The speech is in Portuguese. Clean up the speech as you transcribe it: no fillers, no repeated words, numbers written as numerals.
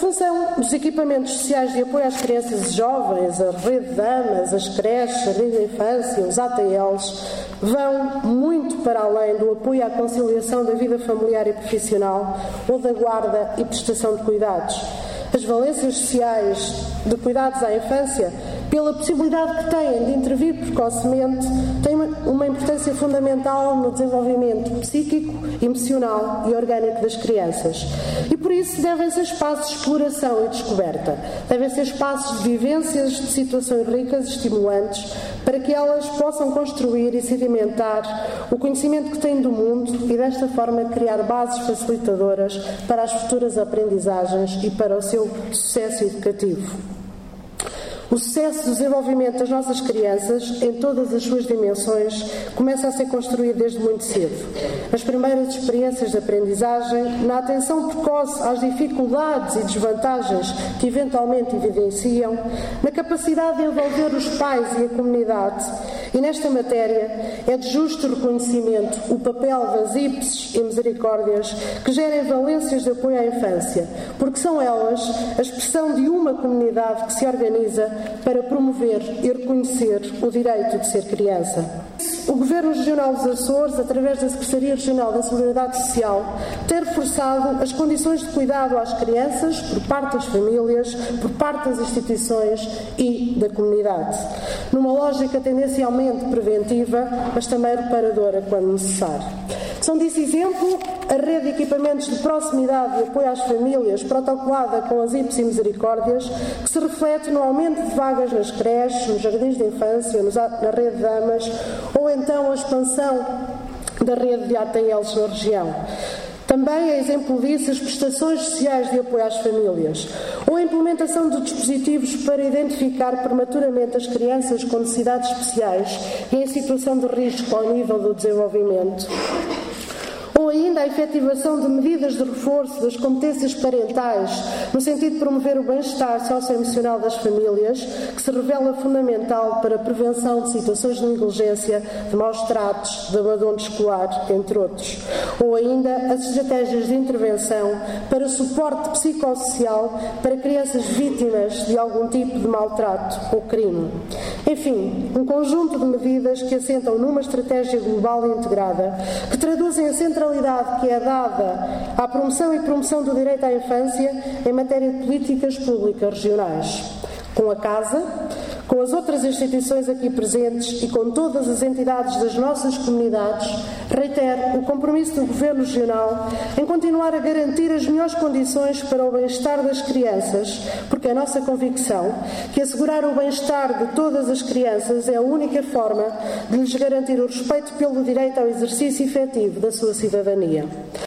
função dos equipamentos sociais de apoio às crianças e jovens, a rede de AMAs, as creches, a rede de infância, os ATLs, vão muito para além do apoio à conciliação da vida familiar e profissional ou da guarda e prestação de cuidados. As valências sociais de cuidados à infância, pela possibilidade que têm de intervir precocemente, têm uma importância fundamental no desenvolvimento psíquico, emocional e orgânico das crianças. E por isso devem ser espaços de exploração e descoberta. Devem ser espaços de vivências de situações ricas e estimulantes para que elas possam construir e sedimentar o conhecimento que têm do mundo e desta forma criar bases facilitadoras para as futuras aprendizagens e para o seu sucesso educativo. O sucesso do desenvolvimento das nossas crianças, em todas as suas dimensões, começa a ser construído desde muito cedo. Nas primeiras experiências de aprendizagem, na atenção precoce às dificuldades e desvantagens que eventualmente evidenciam, na capacidade de envolver os pais e a comunidade. E nesta matéria é de justo reconhecimento o papel das IPSs e misericórdias que gerem valências de apoio à infância, porque são elas a expressão de uma comunidade que se organiza para promover e reconhecer o direito de ser criança. O Governo Regional dos Açores, através da Secretaria Regional da Solidariedade Social, tem reforçado as condições de cuidado às crianças por parte das famílias, por parte das instituições e da comunidade, numa lógica tendencialmente preventiva, mas também reparadora quando necessário. São disso exemplo a rede de equipamentos de proximidade e apoio às famílias, protocolada com as IPS e misericórdias, que se reflete no aumento de vagas nas creches, nos jardins de infância, na rede de AMAs, ou então a expansão da rede de ATLs na região. Também é exemplo disso as prestações sociais de apoio às famílias, ou a implementação de dispositivos para identificar prematuramente as crianças com necessidades especiais e em situação de risco ao nível do desenvolvimento. Ou ainda a efetivação de medidas de reforço das competências parentais, no sentido de promover o bem-estar socioemocional das famílias, que se revela fundamental para a prevenção de situações de negligência, de maus tratos, de abandono escolar, entre outros. Ou ainda as estratégias de intervenção para suporte psicossocial para crianças vítimas de algum tipo de maltrato ou crime. Enfim, um conjunto de medidas que assentam numa estratégia global e integrada, que traduzem a centralidade que é dada à promoção e promoção do direito à infância em matéria de políticas públicas regionais. Com a Casa, com as outras instituições aqui presentes e com todas as entidades das nossas comunidades, reitero o compromisso do Governo Regional em continuar a garantir as melhores condições para o bem-estar das crianças, porque é a nossa convicção que assegurar o bem-estar de todas as crianças é a única forma de lhes garantir o respeito pelo direito ao exercício efetivo da sua cidadania.